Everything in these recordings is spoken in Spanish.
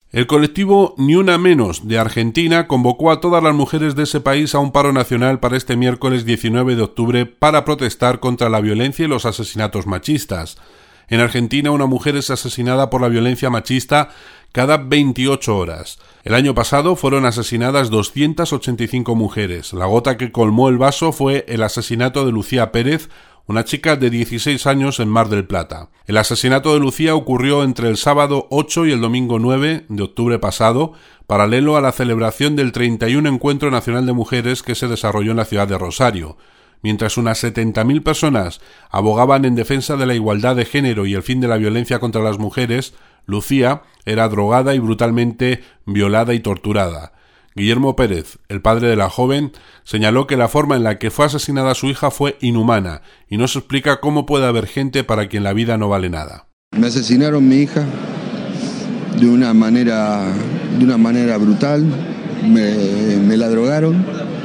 El colectivo Ni Una Menos de Argentina convocó a todas las mujeres de ese país a un paro nacional para este miércoles 19 de octubre para protestar contra la violencia y los asesinatos machistas. En Argentina, una mujer es asesinada por la violencia machista cada 28 horas. El año pasado fueron asesinadas 285 mujeres. La gota que colmó el vaso fue el asesinato de Lucía Pérez, una chica de 16 años en Mar del Plata. El asesinato de Lucía ocurrió entre el sábado 8 y el domingo 9 de octubre pasado, paralelo a la celebración del 31 Encuentro Nacional de Mujeres que se desarrolló en la ciudad de Rosario. Mientras unas 70.000 personas abogaban en defensa de la igualdad de género y el fin de la violencia contra las mujeres, Lucía era drogada y brutalmente violada y torturada. Guillermo Pérez, el padre de la joven, señaló que la forma en la que fue asesinada su hija fue inhumana y no se explica cómo puede haber gente para quien la vida no vale nada. Me asesinaron mi hija de una manera brutal, me la drogaron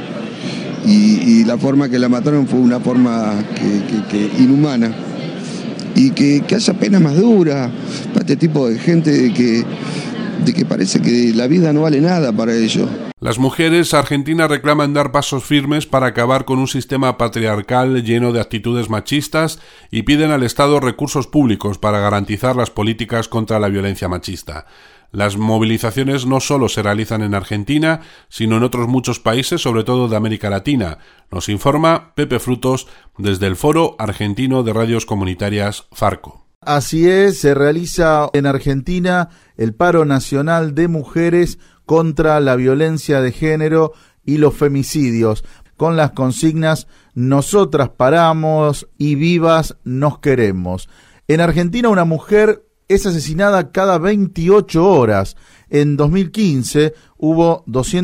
y la forma que la mataron fue una forma que inhumana y que haya pena más dura para este tipo de gente de que parece que la vida no vale nada para ellos. Las mujeres argentinas reclaman dar pasos firmes para acabar con un sistema patriarcal lleno de actitudes machistas y piden al Estado recursos públicos para garantizar las políticas contra la violencia machista. Las movilizaciones no solo se realizan en Argentina, sino en otros muchos países, sobre todo de América Latina. Nos informa Pepe Frutos desde el Foro Argentino de Radios Comunitarias Farco. Así es, se realiza en Argentina el paro nacional de mujeres contra la violencia de género y los femicidios, con las consignas "Nosotras paramos" y "Vivas nos queremos". En Argentina una mujer es asesinada cada 28 horas. En 2015 hubo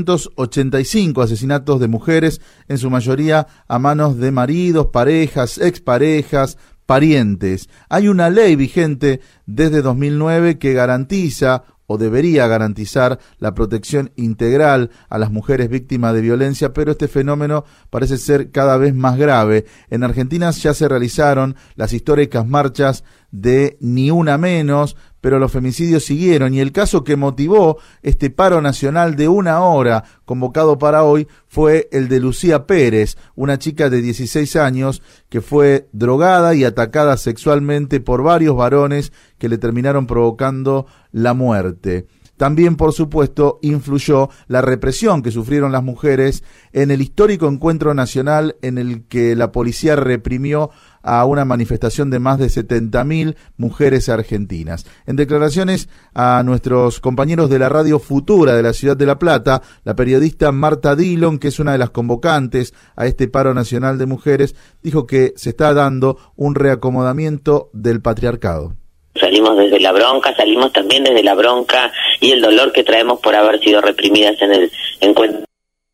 285 asesinatos de mujeres, en su mayoría a manos de maridos, parejas, exparejas, parientes. Hay una ley vigente desde 2009 que garantiza o debería garantizar la protección integral a las mujeres víctimas de violencia, pero este fenómeno parece ser cada vez más grave. En Argentina ya se realizaron las históricas marchas de Ni Una Menos, pero los femicidios siguieron y el caso que motivó este paro nacional de 1 hora convocado para hoy fue el de Lucía Pérez, una chica de 16 años que fue drogada y atacada sexualmente por varios varones que le terminaron provocando la muerte. También, por supuesto, influyó la represión que sufrieron las mujeres en el histórico encuentro nacional en el que la policía reprimió a una manifestación de más de 70.000 mujeres argentinas. En declaraciones a nuestros compañeros de la Radio Futura de la ciudad de La Plata, la periodista Marta Dillon, que es una de las convocantes a este paro nacional de mujeres, dijo que se está dando un reacomodamiento del patriarcado. Salimos desde la bronca, salimos también desde la bronca y el dolor que traemos por haber sido reprimidas en el encuentro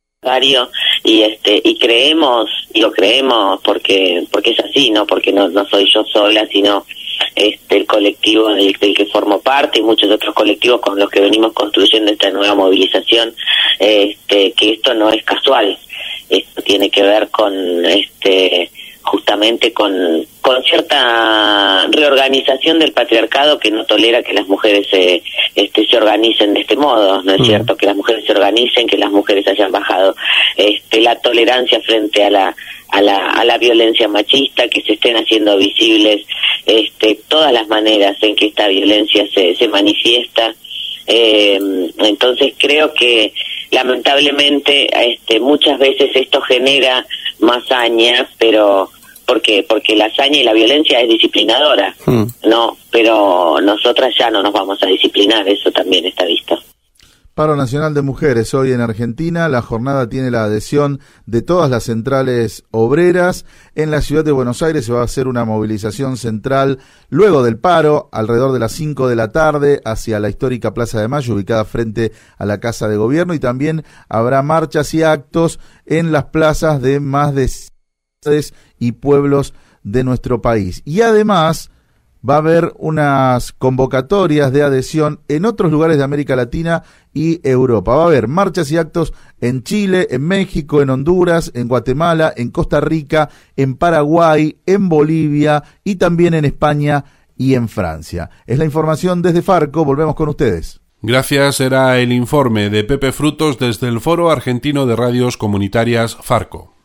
y creemos, lo creemos porque es así, no porque no soy yo sola, sino el colectivo del que formo parte y muchos otros colectivos con los que venimos construyendo esta nueva movilización, que esto no es casual, esto tiene que ver con justamente con cierta reorganización del patriarcado que no tolera que las mujeres se organicen de este modo, ¿no es cierto? Que las mujeres se organicen, que las mujeres hayan bajado la tolerancia frente a la violencia machista, que se estén haciendo visibles todas las maneras en que esta violencia se manifiesta. Entonces creo que lamentablemente muchas veces esto genera más hazaña, pero porque la hazaña y la violencia es disciplinadora, no, pero nosotras ya no nos vamos a disciplinar, eso también está visto. Paro Nacional de Mujeres hoy en Argentina. La jornada tiene la adhesión de todas las centrales obreras. En la ciudad de Buenos Aires se va a hacer una movilización central luego del paro, alrededor de las 5 de la tarde, hacia la histórica Plaza de Mayo, ubicada frente a la Casa de Gobierno, y también habrá marchas y actos en las plazas de más de ciudades y pueblos de nuestro país. Y además va a haber unas convocatorias de adhesión en otros lugares de América Latina y Europa. Va a haber marchas y actos en Chile, en México, en Honduras, en Guatemala, en Costa Rica, en Paraguay, en Bolivia y también en España y en Francia. Es la información desde Farco. Volvemos con ustedes. Gracias, era el informe de Pepe Frutos desde el Foro Argentino de Radios Comunitarias, Farco.